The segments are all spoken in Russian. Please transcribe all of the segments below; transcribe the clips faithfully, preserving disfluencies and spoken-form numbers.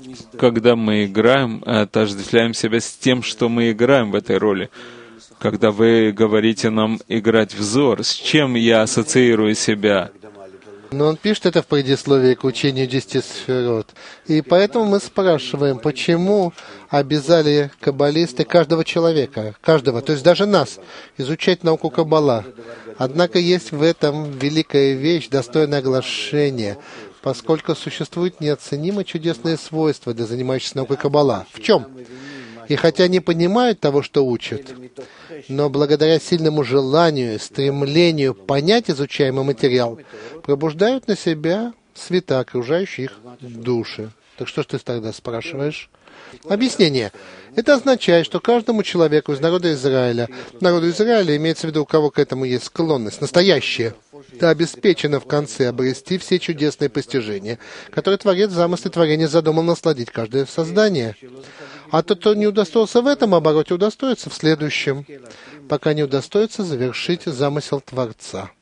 когда мы играем, отождествляем себя с тем, что мы играем в этой роли. Когда вы говорите нам играть взор, с чем я ассоциирую себя? Но он пишет это в предисловии к учению десяти сферот. И поэтому мы спрашиваем, почему обязали каббалисты каждого человека, каждого, то есть даже нас, изучать науку Каббала. Однако есть в этом великая вещь, достойная оглашения, поскольку существуют неоценимые чудесные свойства для занимающихся наукой Каббала. В чем? И хотя не понимают того, что учат, но благодаря сильному желанию, стремлению понять изучаемый материал, пробуждают на себя света, окружающие их души. Так что ж ты тогда спрашиваешь? Объяснение. Это означает, что каждому человеку из народа Израиля, народу Израиля имеется в виду, у кого к этому есть склонность, настоящее, да обеспечено в конце обрести все чудесные постижения, которые Творец в замысле творения задумал насладить каждое создание. А тот, кто не удостоился в этом обороте, удостоится в следующем, пока не удостоится завершить замысел Творца.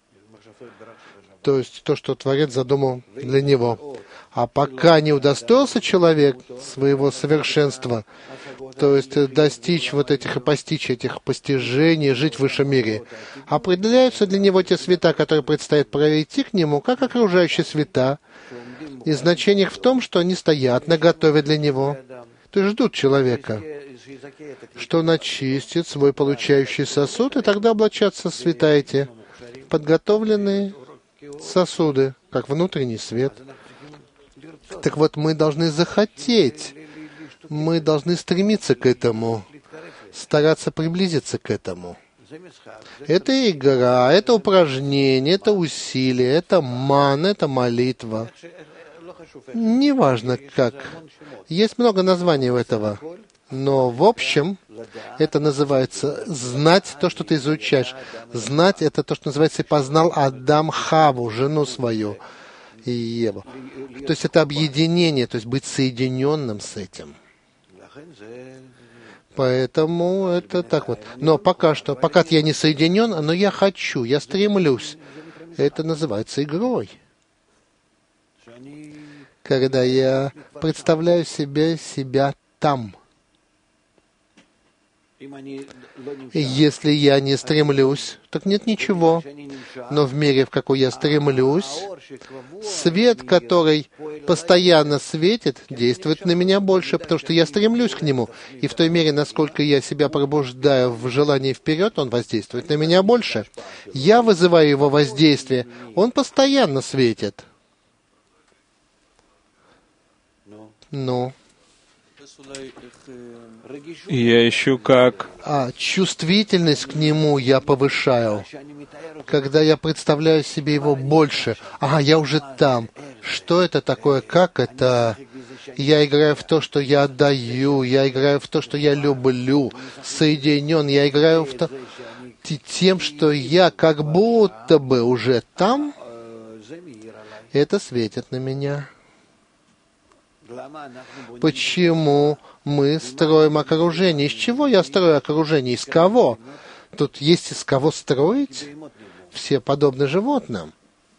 То есть то, что Творец задумал для него. А пока не удостоился человек своего совершенства, то есть достичь вот этих и постичь этих постижений, жить в высшем мире, определяются для него те света, которые предстоит пройти к нему, как окружающие света, и значение их в том, что они стоят наготове для него, то есть ждут человека, что он очистит свой получающий сосуд, и тогда облачатся света эти, подготовленные сосуды, как внутренний свет. Так вот, мы должны захотеть, мы должны стремиться к этому, стараться приблизиться к этому. Это игра, это упражнение, это усилие, это ман, это молитва. Неважно как. Есть много названий у этого. Но в общем, это называется знать то, что ты изучаешь. Знать — это то, что называется «познал Адам Хаву», жену свою, и Еву. То есть это объединение, то есть быть соединенным с этим. Поэтому это так вот. Но пока что, пока я не соединен, но я хочу, я стремлюсь. Это называется игрой. Когда я представляю себе себя там. И если я не стремлюсь, так нет ничего. Но в мере, в какой я стремлюсь, свет, который постоянно светит, действует на меня больше, потому что я стремлюсь к нему. И в той мере, насколько я себя пробуждаю в желании вперед, он воздействует на меня больше. Я вызываю его воздействие. Он постоянно светит. Ну... Я ищу как... А чувствительность к нему я повышаю. Когда я представляю себе его больше. Ага, я уже там. Что это такое? Как это? Я играю в то, что я отдаю. Я играю в то, что я люблю. Соединен. Я играю в то... тем, что я как будто бы уже там. Это светит на меня. Почему мы строим окружение? Из чего я строю окружение? Из кого? Тут есть из кого строить? Все подобны животным.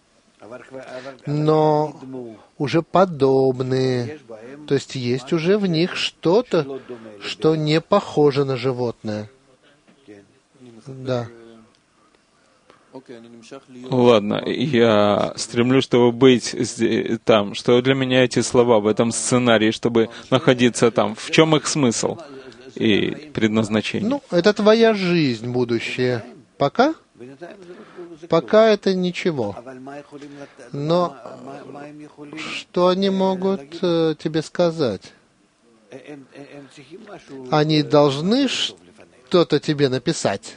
Но уже подобные. То есть есть уже в них что-то, что не похоже на животное. Да. Ладно, я стремлюсь, чтобы быть здесь, там. Что для меня эти слова в этом сценарии, чтобы находиться там? В чем их смысл и предназначение? Ну, это твоя жизнь, будущее. Пока? Пока это ничего. Но что они могут э, тебе сказать? Они должны что-то тебе написать.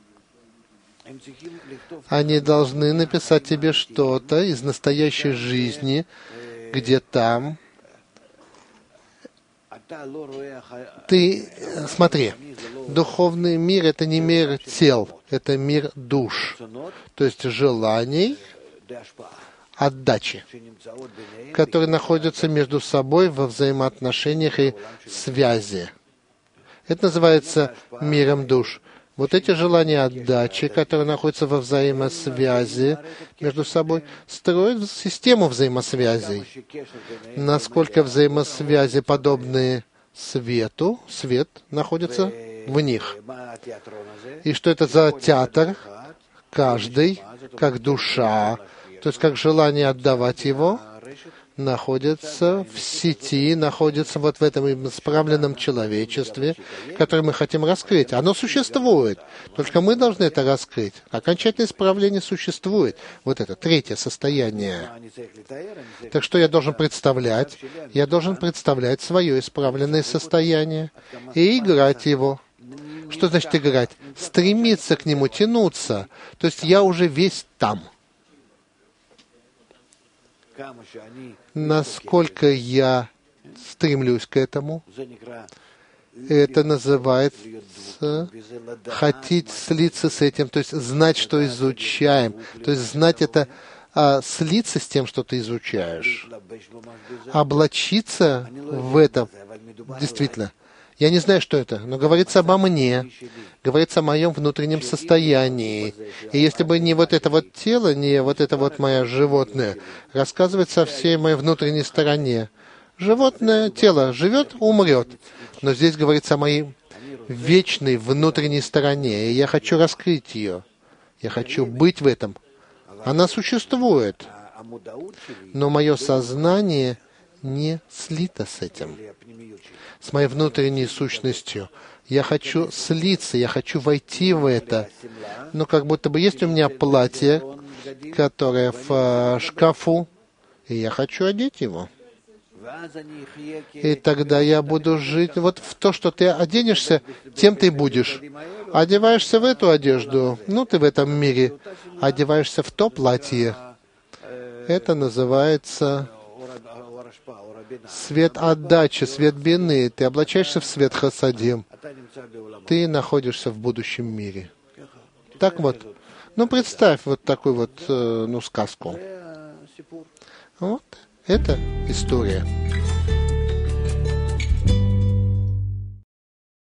Они должны написать тебе что-то из настоящей жизни, где там. Ты, смотри, духовный мир — это не мир тел, это мир душ, то есть желаний, отдачи, которые находятся между собой во взаимоотношениях и связи. Это называется миром душ. Вот эти желания отдачи, которые находятся во взаимосвязи между собой, строят систему взаимосвязей. Насколько взаимосвязи подобны свету, свет находится в них. И что это за театр? Каждый, как душа, то есть как желание отдавать его, находится в сети, находится вот в этом исправленном человечестве, которое мы хотим раскрыть. Оно существует, только мы должны это раскрыть. Окончательное исправление существует. Вот это третье состояние. Так что я должен представлять? Я должен представлять свое исправленное состояние и играть его. Что значит играть? Стремиться к нему, тянуться. То есть я уже весь там. Насколько я стремлюсь к этому, это называется хотеть слиться с этим, то есть знать, что изучаем. То есть знать это, а слиться с тем, что ты изучаешь. Облачиться в это, действительно. Я не знаю, что это, но говорится обо мне, говорится о моем внутреннем состоянии. И если бы не вот это вот тело, не вот это вот мое животное, рассказывается о всей моей внутренней стороне. Животное тело живет, умрет. Но здесь говорится о моей вечной внутренней стороне, и я хочу раскрыть ее. Я хочу быть в этом. Она существует, но мое сознание не слито с этим, с моей внутренней сущностью. Я хочу слиться, я хочу войти в это. Но как будто бы есть у меня платье, которое в шкафу, и я хочу одеть его. И тогда я буду жить вот в то, что ты оденешься, тем ты будешь. Одеваешься в эту одежду, ну ты в этом мире. Одеваешься в то платье. Это называется свет отдачи, свет бины. Ты облачаешься в свет хасадим. Ты находишься в будущем мире. Так вот. Ну, представь вот такую вот, ну, сказку. Вот. Это история.